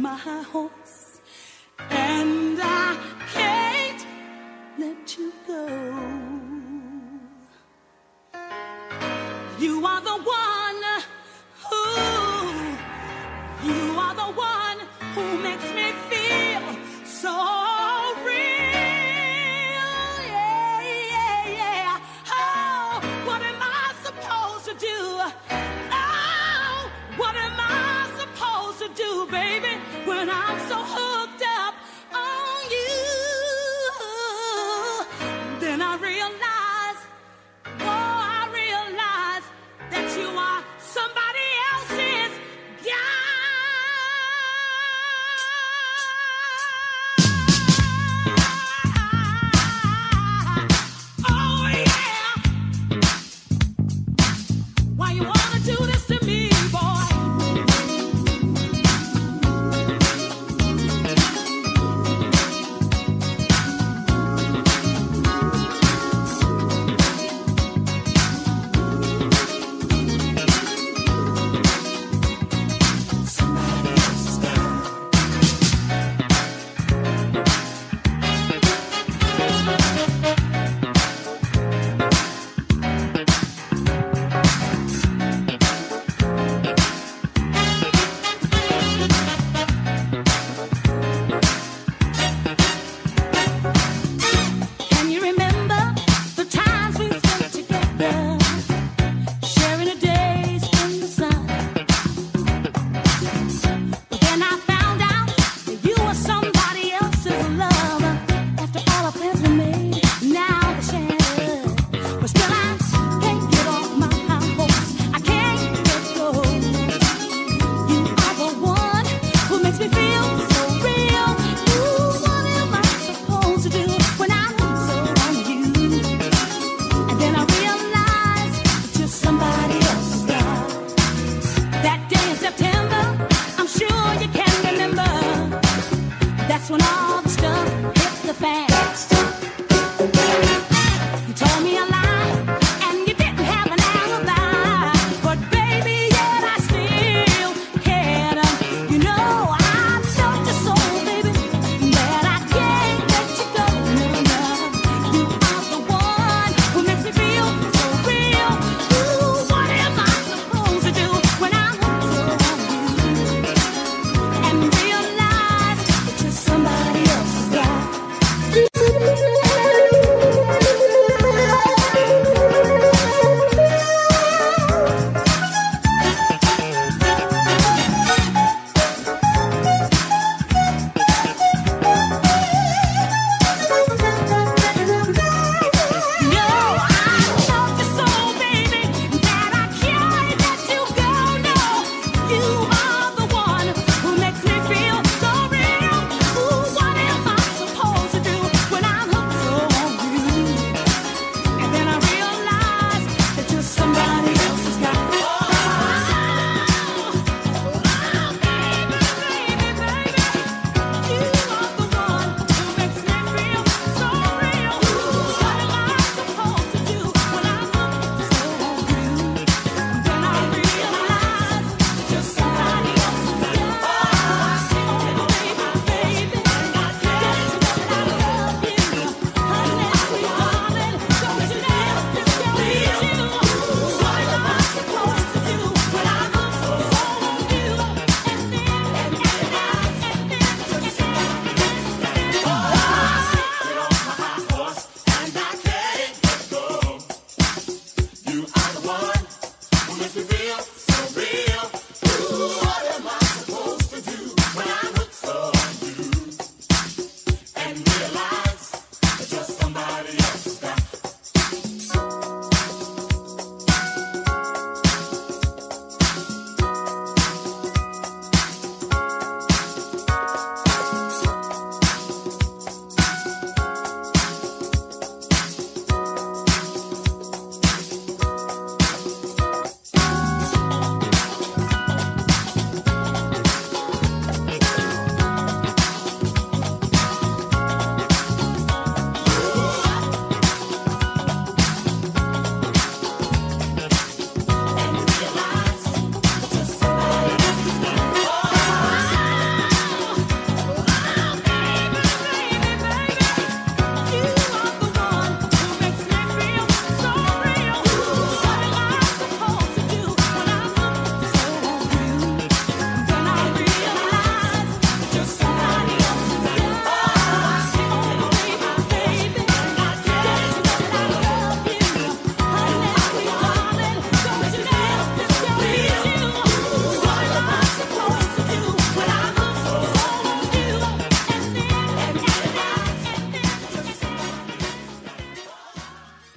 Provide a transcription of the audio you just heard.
my horse, and I can't let you go. You are the one who makes me feel so real. Yeah, yeah, yeah. Oh, what am I supposed to do? Oh, what am I supposed to do, baby, when I'm so hooked up on you? Then I realize, I realize that you are somebody else's guy. Oh yeah. Why you wanna do this to me, boy? Can you remember the times we spent together, sharing the days in the sun? But then I found out that you were somebody else's lover. After all our plans were made, now they're shattered. But still I can't get off my high horse. I can't let go. You are the one who makes me feel so real. Ooh, what am I supposed to do when I'm so on you? And then I realize it's just somebody else's guy. That day in September, I'm sure you can remember. That's when all the stuff hit the fan. You told me a lie, and you didn't have an alibi. But baby, yet I still cared. You know I felt your soul, baby, that I can't let you go. No, no. You are the one who makes me feel so real. Ooh, what am I supposed to do when I'm so on you? And realize it's just somebody else's guy. No, I felt your soul, baby, that I can't let you go. No, you are the one who makes me feel so real. Ooh, what am I supposed to do when I'm hooked so on you? And then I realize that you're somebody else's guy. Baby, baby, you are the one who makes me feel so real. What am I supposed to do when I'm hooked so on you? Then I realize that you're somebody else's guy. Oh, baby, baby, don't you know that I love you? Honey, sweet darling, don't you know this girl needs you? What am I supposed to do when I'm hooked so on you? And then just You are the one who makes me feel so real.